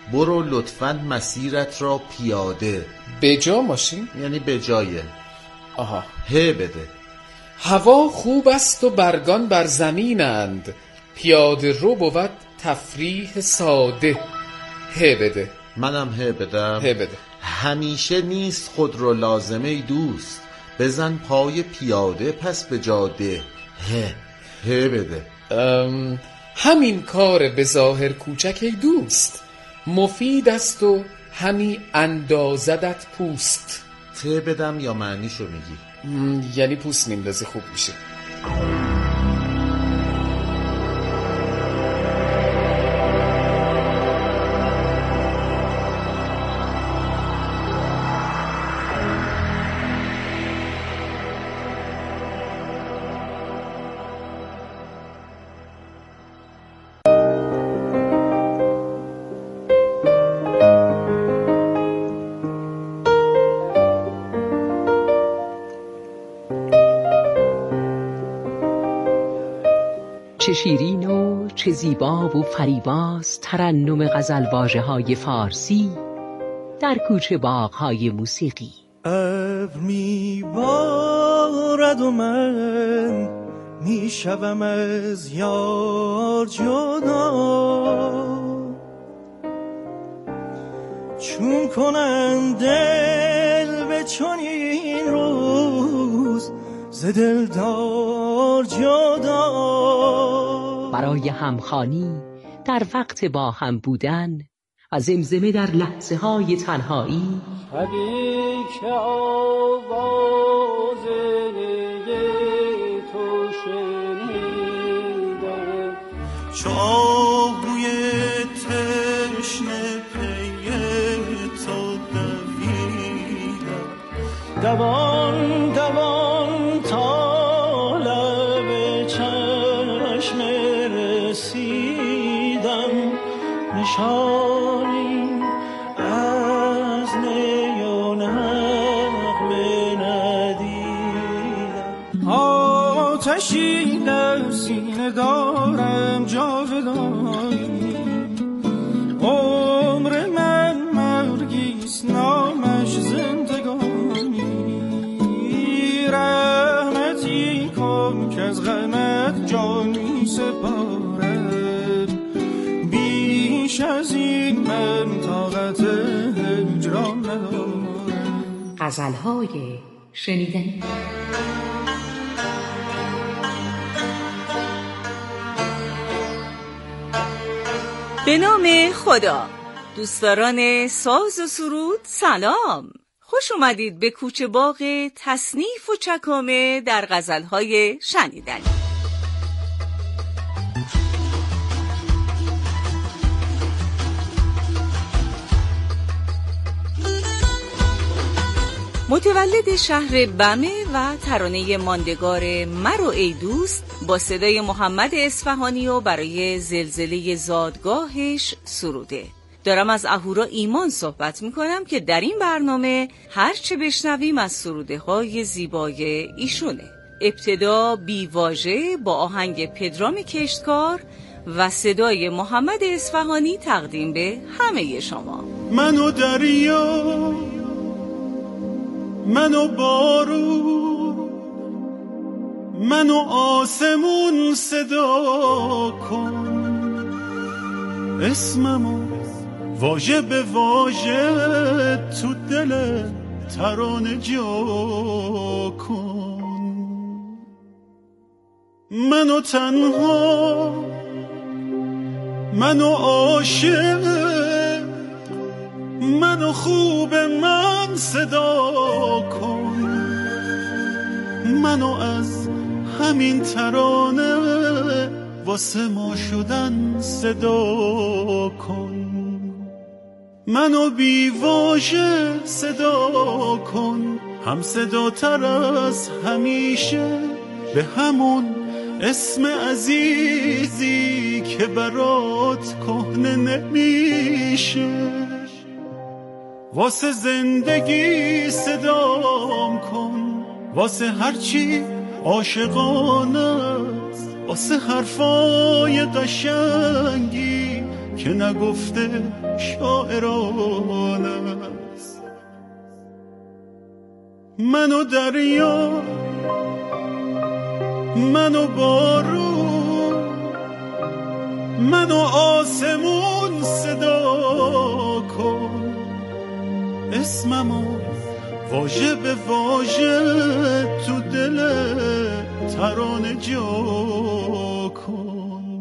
برو لطفاً مسیرت را پیاده. به جا ماشین؟ یعنی به جایه. آها. ه بده. هوا خوب است و برگان بر زمینند، پیاده رو بود تفریح ساده. ه بده. منم ه بدم. ه بده. همیشه نیست خود رو لازمه ای دوست، بزن پای پیاده پس به جاده. ه بده. همین کار به ظاهر کوچک ای دوست، مفید است و همی اندازدت پوست. ت بدم یا معنیشو میگی؟ یعنی پوست میندازی خوب میشه. چه شیرین و چه زیبا و فریباست ترنم غزل واژه‌های فارسی در کوچه باغ‌های موسیقی. ابر میبارد و من میشوم از یار جدا، چون کنم دل به چنین روز ز دلدار جدا. برای همخوانی در وقت با هم بودن و زمزمه در لحظه های تنهایی، شبی که آواز تو شنیدم، چو آهوی تشنه پی تو دویدم، دوان دوان تا لب چشم رسیدم، نشانی از نی و نغمه ندیدم. آتشی در سینه دارم جاودانی، عمر من مرگیست نامش زندگانی، رحمتی کن که از غمت جانی سپارم، بیش از این من طاقت هجران ندارم. غزل‌های شنیدنی. به نام خدا. دوستداران ساز و سرود سلام، خوش اومدید به کوچه باغ تصنیف و چکامه در غزل‌های شنیدنی. متولد شهر بمه و ترانه ماندگار مرو ای دوست با صدای محمد اصفهانی و برای زلزله زادگاهش سروده. دارم از اهورا ایمان صحبت میکنم که در این برنامه هرچه بشنویم از سروده های زیبای ایشونه. ابتدا بی واژه با آهنگ پدرام کشتکار و صدای محمد اصفهانی تقدیم به همه شما. منو دریا، منو بارون، منو آسمون صدا کن، اسممو واژه به واژه تو دل ترانه جا کن. منو تنها، منو عاشق، منو خوب من صدا کن، منو از همین ترانه واسه ما شدن صدا کن، منو بی واژه صدا کن، هم صدا تر از همیشه به همون اسم عزیزی که برات کهنه نمیشه. واسه زندگی صدام کن، واسه هرچی عاشقانه است، واسه حرفای قشنگی که نگفته شاید تهران است. من و دریا، من و بارون، من و آسمون صدا کن، اسممو واژه به واژه تو دل ترانه جا کن.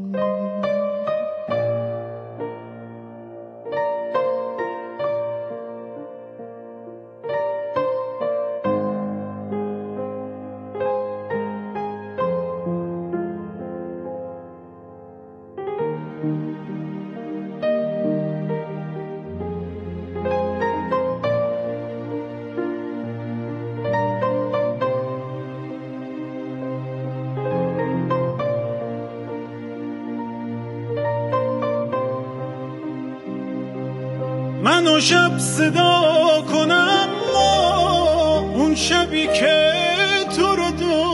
منو شب صدا کنم ما اون شبی که تو رو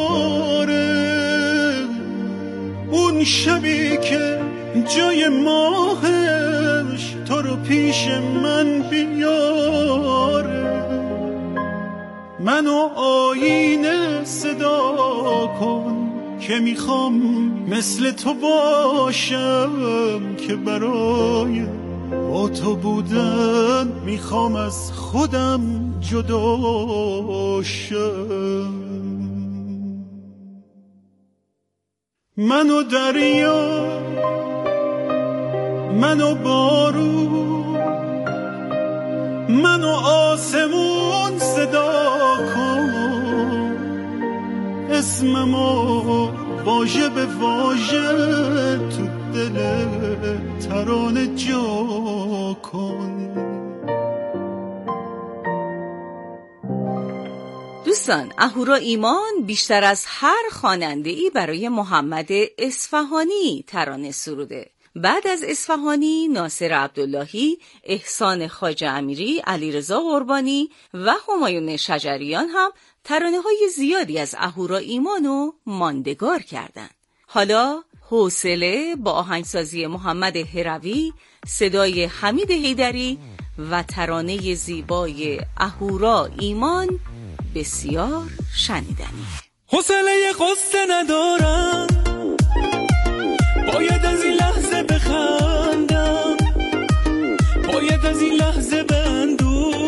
داره، اون شبی که جای ماهش تو رو پیش من بیاره. منو آینه صدا کن که میخوام مثل تو باشم، که برای با تو بودن میخوام از خودم جدا شم. من و دریا، من و بارون، من و آسمون صدا کن، اسممو واژه به واژه تو دل ترانه جا کن. دوستان، اهورا ایمان بیشتر از هر خواننده‌ای برای محمد اصفهانی ترانه سروده. بعد از اصفهانی، ناصر عبداللهی، احسان خواجه امیری، علیرضا قربانی و همایون شجریان هم ترانه‌های زیادی از اهورا ایمانو ماندگار کردند. حالا حوصله با آهنگسازی محمد هروی، صدای حمید حیدری و ترانه زیبای اهورا ایمان بسیار شنیدنی. حوصله قصه ندارم، باید از این لحظه بخندم، باید از این لحظه بندم،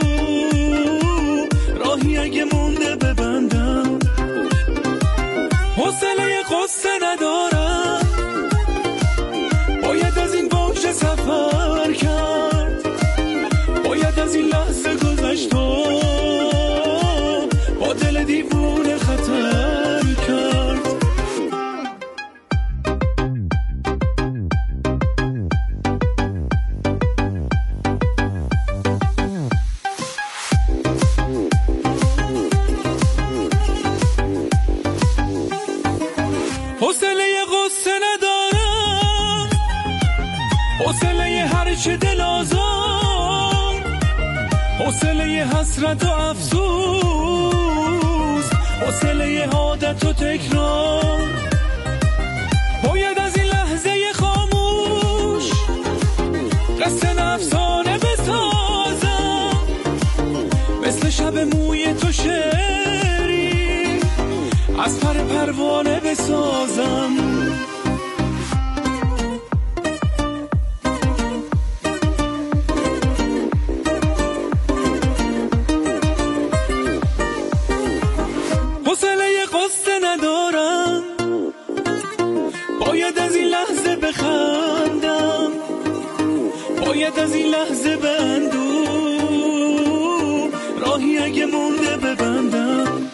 راهی اگه مونده ببندم. حوصله قصه ندارم، باید از این باشه سفر کرد، باید از این لحظه گذشت و با دل دیوونه خطر کرد. حوصله قصه ندارم، حوصله هر چه دل آزار، حوصله حسرت و افسوس، حوصله عادت و تکرار. باید از این لحظه خاموش قصه افسانه بسازم، مثل شب موی تو شعری از پر پروانه بسازم. حوصله قصه ندارم، باید از این لحظه بخندم، باید از این لحظه بندم، راهی اگه مونده ببندم.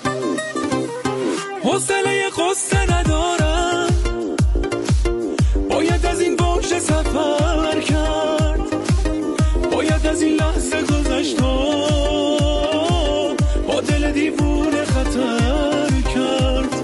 حوصله قصه ندارم، باید از این باشه سفر کرد، باید از این لحظه گذشت و با دل دیوونه خطر کرد.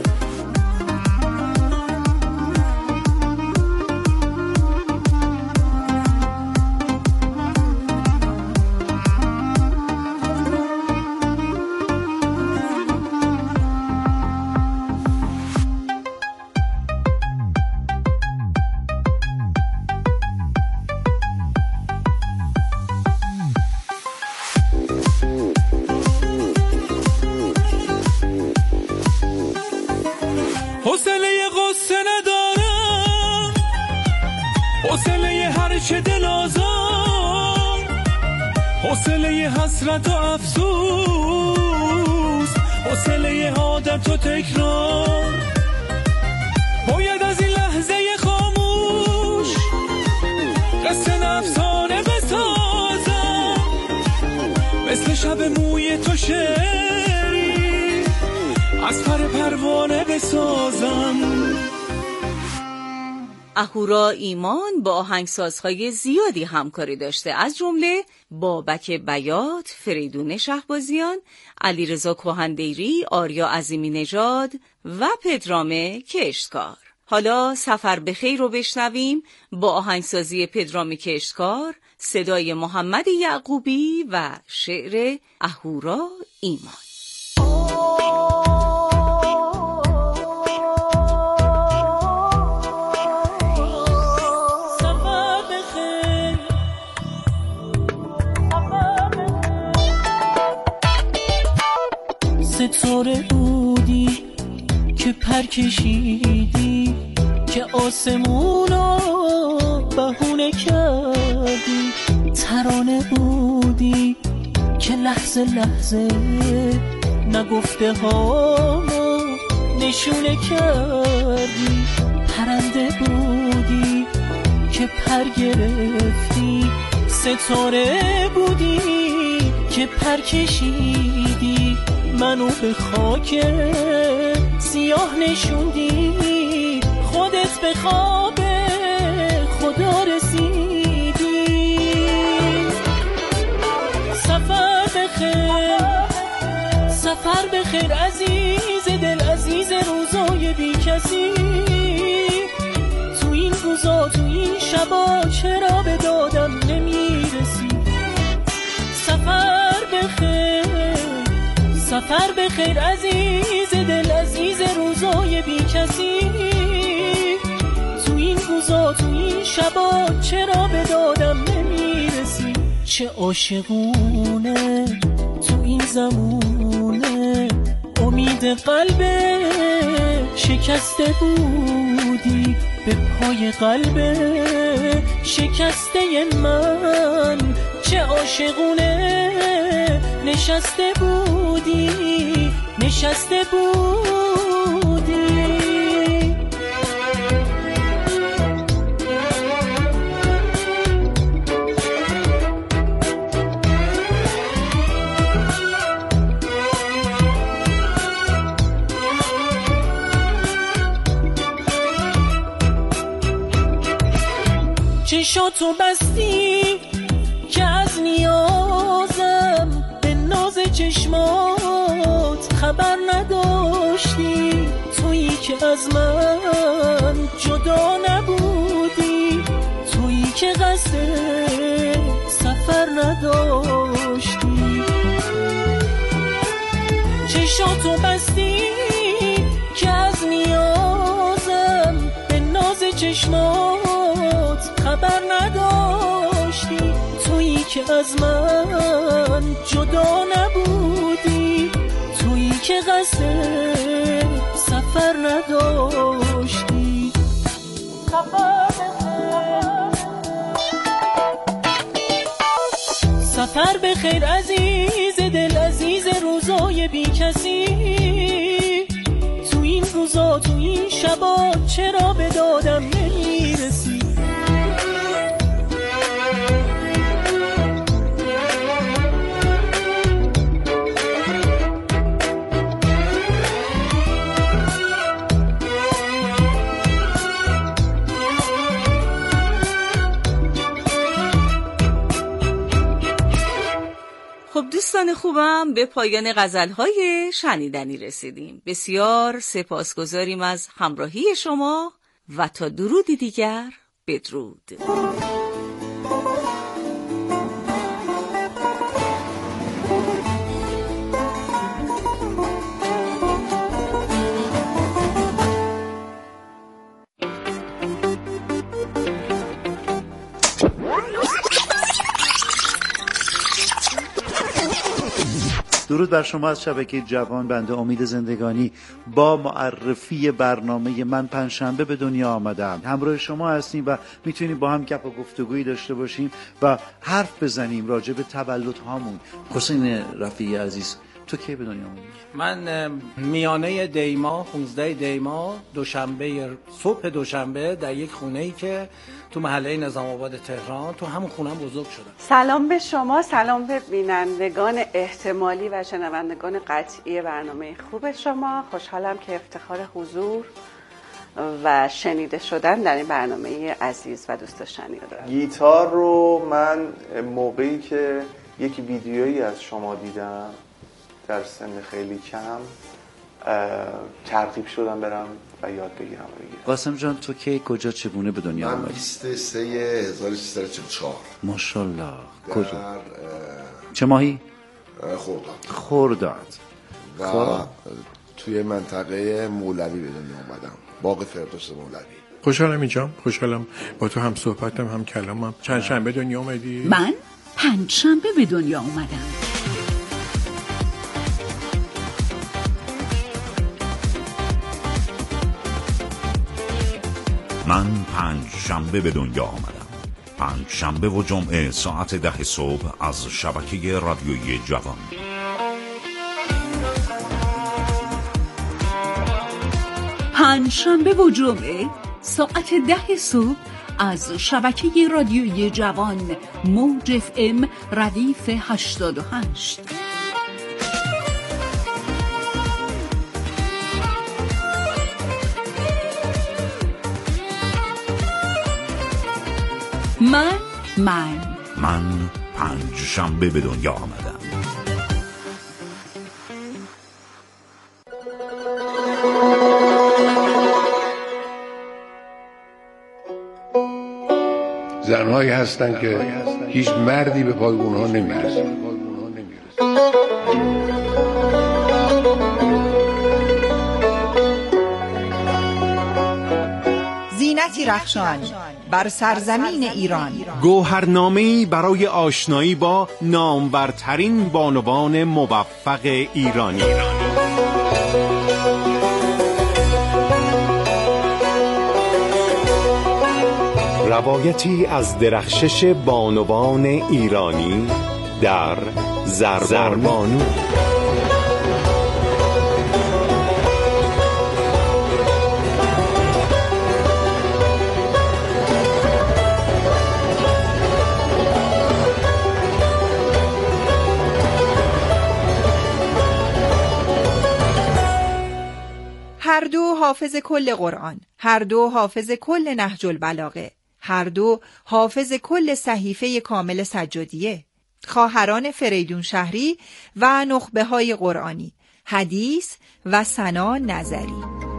حوصله حسرت و افسوس، حوصله عادت و تکرار، باید از این لحظه خاموش قصه افسانه بسازم، مثل شب موی تو شعری از پر پروانه بسازم. اهورا ایمان با آهنگسازهای زیادی همکاری داشته، از جمله بابک بیات، فریدون شهبازیان، علیرضا کهندیری، آریا عظیمی نژاد و پدرام کشتکار. حالا سفر به خیر رو بشنویم با آهنگسازی پدرام کشتکار، صدای محمد یعقوبی و شعر اهورا ایمان. ستاره بودی که پر کشیدی، که آسمونو بهونه کردی، ترانه بودی که لحظه لحظه نگفته هامو نشونه کردی، پرنده بودی که پر گرفتی، ستاره بودی که پر کشیدی، منو به خاک سیاه نشوندی، خودت به خواب خدا رسیدی. سفر بخیر، سفر بخیر عزیز دل، عزیز روزای بی کسی، تو این روزا تو این شبا چرا به دادم نمیرسی. سفر بخیر، سفر بخیر عزیز دل، عزیز روزای بی کسی، تو این روزا تو این شبا چرا به دادم نمیرسی. چه عاشقونه تو این زمونه، امید قلب شکسته بودی، به پای قلب شکسته من چه عاشقونه نشسته بودی، نشسته بودی. چشاتو بستی که از نیازم، به ناز چشمات خبر نداشتی، تویی که از من جدا نبودی، تویی که قصد سفر نداشتی. چشاتو بستی که از نیازم، به ناز چشمات خبر نداشتی، تویی که از من جدا نبودی، تویی که قصد سفر نداشتی. سفر بخیر عزیز دل، عزیز روزای بی کسی، تو این روزا تو این شبا چرا به دادم نمیرسی. خب دوستان خوبم، به پایان غزل‌های شنیدنی رسیدیم. بسیار سپاسگزاریم از همراهی شما و تا درودی دیگر بدرود. درود بر شما از شبکه جوان. بنده امید زندگانی با معرفی برنامه من پنجشنبه به دنیا آمدم همراه شما هستیم و میتونیم با هم گپ و گفتگویی داشته باشیم و حرف بزنیم راجع به تولد هامون. حسین رفیعی عزیز، تو کی به دنیا آمدی؟ من میانه دیما 15 دیما صبح دوشنبه در یک خونه‌ای که تو محله نظام آباد تهران، تو همون خونم بزرگ شدم. سلام به شما، سلام به بینندگان احتمالی و شنوندگان قطعی برنامه خوب شما. خوشحالم که افتخار حضور و شنیده شدن در این برنامه عزیز و دوست داشتنی رو دارم. گیتار رو من موقعی که یک ویدیویی از شما دیدم در سن خیلی کم ترغیب شدم برم و یاد بگیرم. قاسم جان، تو کی کجا چگونه به دنیا آمدی؟ من 23/1344. ماشاءالله. کجا؟ چه ماهی؟ خرداد. و توی منطقه مولوی به دنیا آمدم، باغ فردوس مولوی. خوشحالم اینجام، خوشحالم با تو هم صحبتم هم کلامم. چند شنبه دنیا اومدی؟ من پنجشنبه به دنیا اومدم. من پنجشنبه به دنیا آمدم. پنجشنبه و جمعه ساعت 10 صبح از شبکه رادیویی جوان. پنجشنبه و جمعه ساعت 10 صبح از شبکه رادیویی جوان موج FM ردیف 88. من پنجشنبه به دنیا آمدم. زنهایی هستن که هیچ مردی به پای اونها نمیرسه. زینتی رخشان بر سرزمین ایران، گوهرنامه‌ای برای آشنایی با نامورترین بانوان موفق ایرانی. روایتی از درخشش بانوان ایرانی در زربانو. هر دو حافظ کل قرآن، هر دو حافظ کل نهج البلاغه، هر دو حافظ کل صحیفه کامل سجادیه، خواهران فریدون شهری و نخبه های قرآنی، حدیث و ثنا نظری.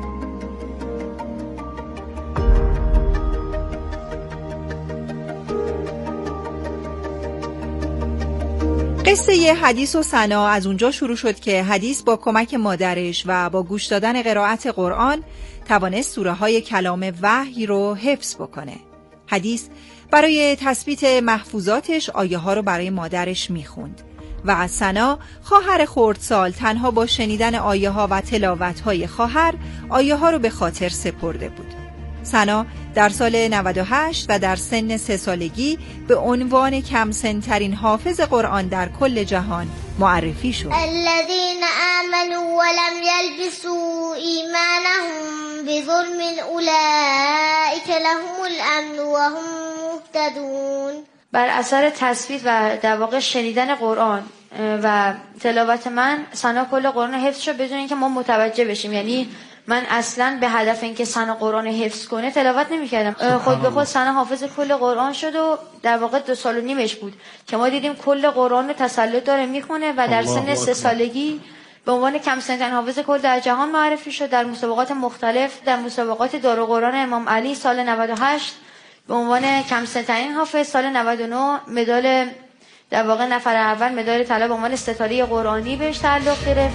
قصه حدیث و ثنا از اونجا شروع شد که حدیث با کمک مادرش و با گوش دادن قرائت قرآن توانست سوره های کلام وحی رو حفظ بکنه. حدیث برای تثبیت محفوظاتش آیه ها رو برای مادرش میخوند و ثنا خواهر خردسال تنها با شنیدن آیه ها و تلاوت های خواهر آیه ها رو به خاطر سپرده بود. ثنا در سال 98 و در سن 3 سالگی به عنوان کم سن‌ترین حافظ قرآن در کل جهان معرفی شد. الذين آمنوا ولم يلبسوا ایمانهم بظلم اولئک لهم الامن وهم مهتدون. بر اثر تثبیت و در واقع شنیدن قرآن و تلاوت من، ثنا کل قرآن حفظ شد بدون اینکه ما متوجه بشیم. یعنی من اصلا به هدف اینکه ثنا قرآن حفظ کنه تلاوت نمی‌کردم. خود به خود ثنا حافظ کل قرآن شد و در واقع 2 سال و نیمش بود که ما دیدیم کل قرآن رو تسلط داره میخونه و در سن 3 سالگی به عنوان کم سن‌ترین حافظ کل در جهان معرفی شد. در مسابقات مختلف، در مسابقات دارالقرآن امام علی سال 98 به عنوان کم سن‌ترین حافظ، سال 99 مدال در واقع نفر اول مدال طلا به عنوان ستاره قرآنی بهش تعلق گرفت.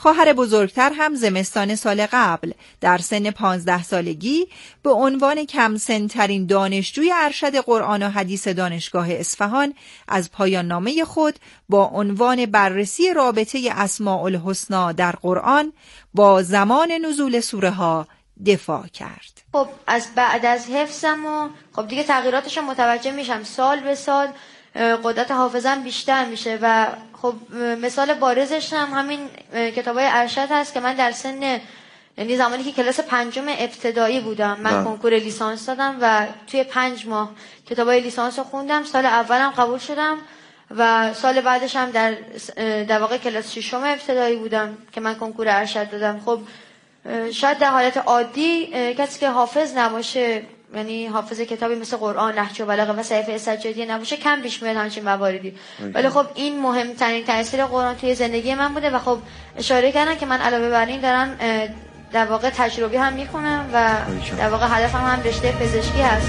خواهر بزرگتر هم زمستان سال قبل در سن 15 سالگی به عنوان کم سن‌ترین دانشجوی ارشد قرآن و حدیث دانشگاه اصفهان از پایان نامه خود با عنوان بررسی رابطه اسماء الحسنی در قرآن با زمان نزول سوره ها دفاع کرد. خب از بعد از حفظم و خب دیگه تغییراتش متوجه میشم، سال به سال قدرت حافظم بیشتر میشه و خب مثال بارزش هم همین کتابای ارشد هست که من در سن، یعنی زمانی که کلاس 5 ابتدایی بودم من کنکور لیسانس دادم و توی 5 ماه کتابای لیسانس رو خوندم. سال اولم قبول شدم و سال بعدش هم در واقع کلاس 6 ابتدایی بودم که من کنکور ارشد دادم. خب شاید در حالت عادی کسی که حافظ نباشه، یعنی حافظ کتابی مثل قرآن، نهج و بلاغه و صحیفه سجادی نباشه، کم پیش میاد همچین مواردی. ولی خب این مهمترین تاثیر قرآن توی زندگی من بوده و خب اشاره کردن که من علاوه بر این دارم در واقع تجربی هم میخونم و در واقع هدفم هم رشته پزشکی هست.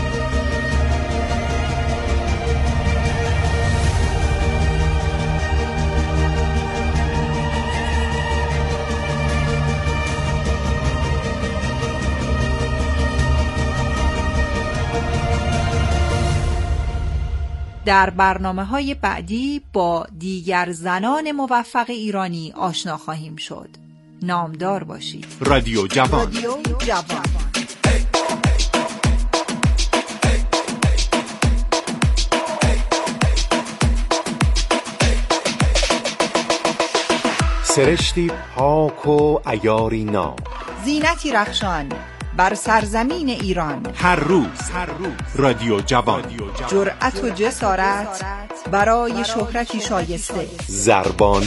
در برنامه‌های بعدی با دیگر زنان موفق ایرانی آشنا خواهیم شد. نامدار باشید. رادیو جوان. سرشتی پاک و عیاری ناب، زینتی رخشان بر سرزمین ایران. هر روز رادیو جوان. جرأت و جسارت برای شهرتی شایسته. زربانی.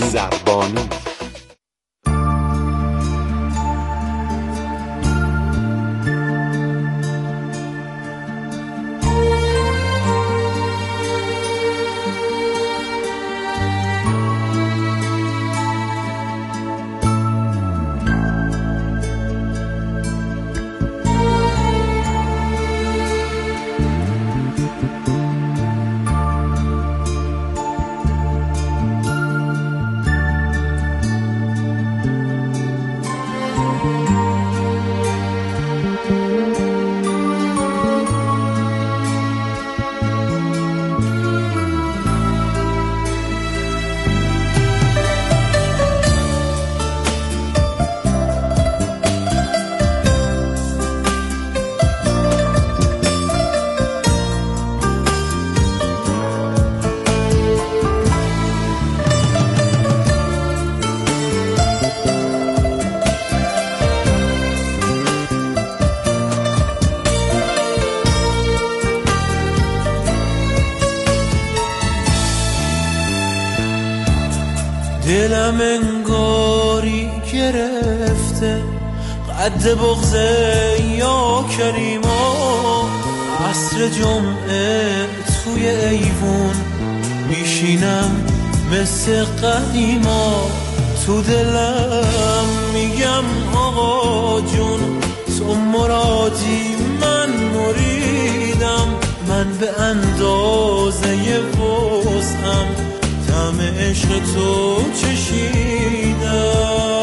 دلم انگاری گرفته قد بغضه یا کریما، عصر جمعه توی ایوون میشینم مثل قدیما، تو دلم میگم آقا جون تو مرادی من مریدم، من به اندازه وسعم طعم عشق تو چشیدم.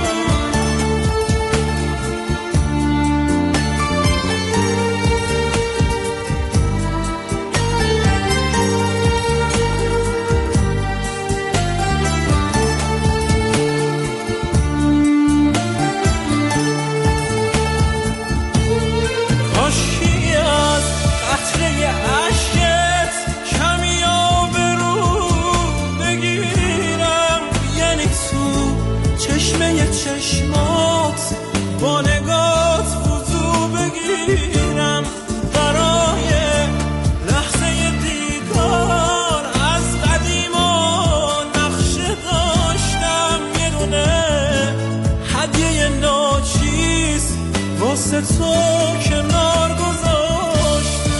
کاشکی از قطره عشقت کمی آبرو بگیرم، یعنی تو چشمه چشمات با نگات وضو بگیرم، برای لحظه دیدار از قدیما نقشه داشتم، یه دونه هدیه ناچیز واسه تو کنار گذاشتم.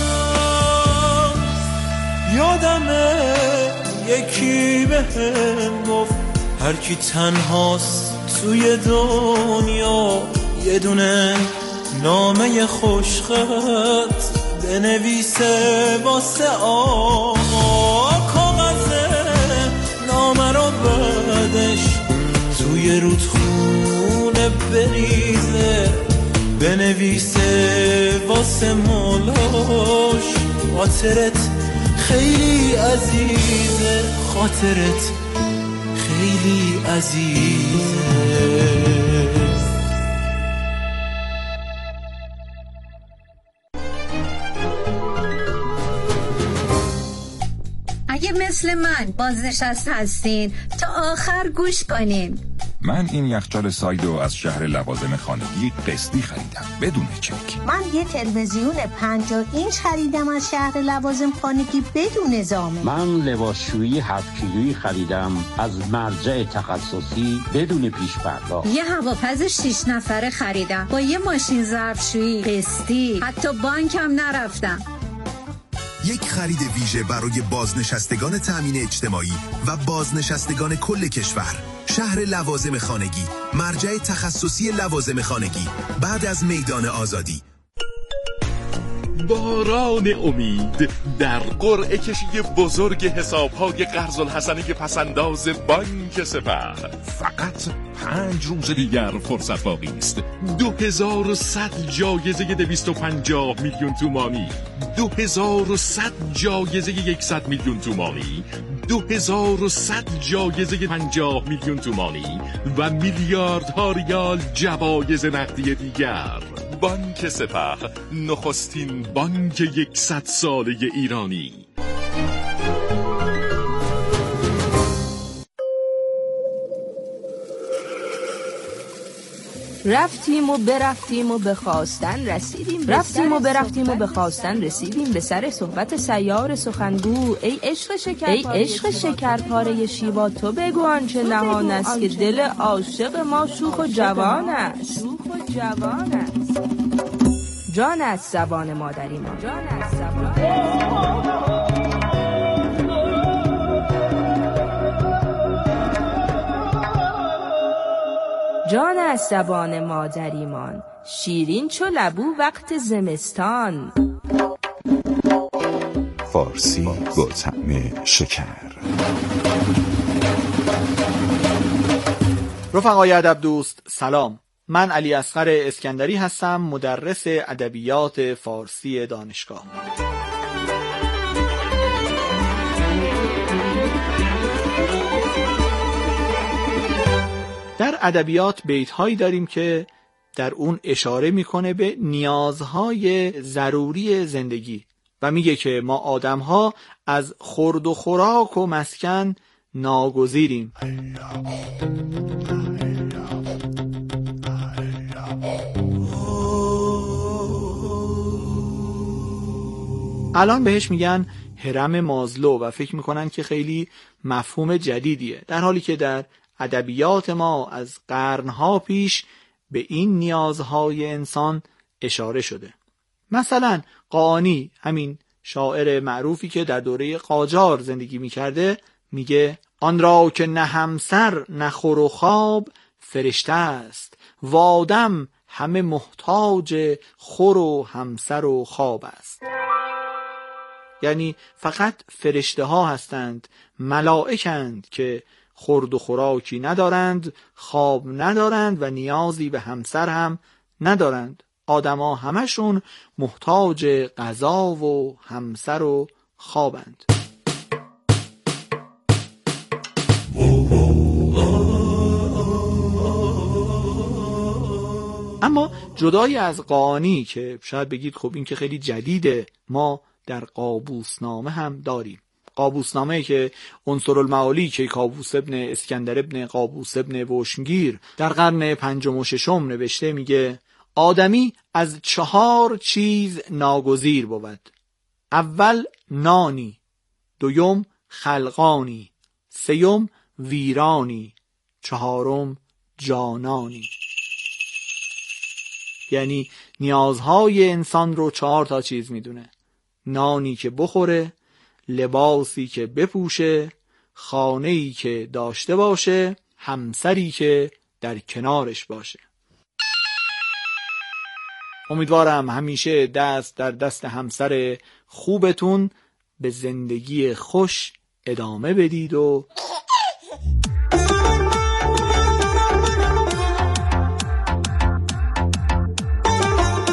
یادمه یکی بهم گفت هر کی تنهاست توی دنیا یه دونه نامه خوشخط بنویسه واسه آقا، کاغذ نامه رو بعدش توی رودخونه بریزه بنویسه واسه مولاش خاطرت خیلی عزیزه خاطرت خیلی عزیزه. اگه مثل من بازنشسته هستین تا آخر گوش کنین. من این یخچال سایدو از شهر لوازم خانگی قسطی خریدم بدون چک. من یه تلویزیون 50 اینچ خریدم از شهر لوازم خانگی بدون زامن. من لباسشویی 7 کیلویی خریدم از مرجع تخصصی بدون پیش پرداخت. یه هواپز 6 نفره خریدم با یه ماشین ظرفشویی قسطی، حتی بانکم نرفتم. یک خرید ویژه برای بازنشستگان تامین اجتماعی و بازنشستگان کل کشور. شهر لوازم خانگی، مرجع تخصصی لوازم خانگی، بعد از میدان آزادی. باران امید در قرعه کشی بزرگ حساب‌های قرض الحسنه پسنداز بانک سپه. فقط 5 روز دیگر فرصت باقی است. 2100 جایزه 250 میلیون تومانی، 2100 جایزه 100 میلیون تومانی، 2100 جایزه 50 میلیون تومانی و میلیاردها ریال جوایز نقدی دیگر. بانک سپه، نخستین بانک 100 ساله ایرانی. رفتیم و برفتیم و به خواستن رسیدیم، رفتیم و برفتیم و به خواستن رسیدیم به سر صحبت سیار سخنگو. ای عشق شکرپاره شیوا، تو بگو آنچه نهان است که دل عاشق ما شوخ و جوان است. جان از زبان مادری ما، جان از جان از زبان مادریمان، شیرین چو لبو وقت زمستان. فارسی با طعم شکر. رفقای ادب دوست سلام، من علی اصغر اسکندری هستم، مدرس ادبیات فارسی دانشگاه. در ادبیات بیت‌هایی داریم که در اون اشاره میکنه به نیازهای ضروری زندگی و میگه که ما آدم‌ها از خورد و خوراک و مسکن ناگزیریم. الان بهش میگن هرم مازلو و فکر میکنن که خیلی مفهوم جدیدیه، در حالی که در ادبیات ما از قرنها پیش به این نیازهای انسان اشاره شده. مثلا قانی، همین شاعر معروفی که در دوره قاجار زندگی میکرده، میگه آن را که نه همسر نه خور و خواب فرشته است، و آدم همه محتاج خور و همسر و خواب است. یعنی فقط فرشته ها هستند، ملائکند که خورد و خوراکی ندارند، خواب ندارند و نیازی به همسر هم ندارند. آدما همشون محتاج غذا و همسر و خوابند. اما جدای از قانی که شاید بگید خب این که خیلی جدیده، ما در قابوسنامه هم داریم. قابوسنامه که عنصرالمعالی که کاووس ابن اسکندر ابن قابوس ابن وشمگیر در قرن 5 و 6 نوشته، میگه آدمی از 4 چیز ناگزیر بود. اول نانی، دوم خلقانی، سیوم ویرانی، چهارم جانانی. یعنی نیازهای انسان رو 4 تا چیز میدونه: نانی که بخوره، لباسی که بپوشه، خانه‌ای که داشته باشه، همسری که در کنارش باشه. امیدوارم همیشه دست در دست همسر خوبتون به زندگی خوش ادامه بدید و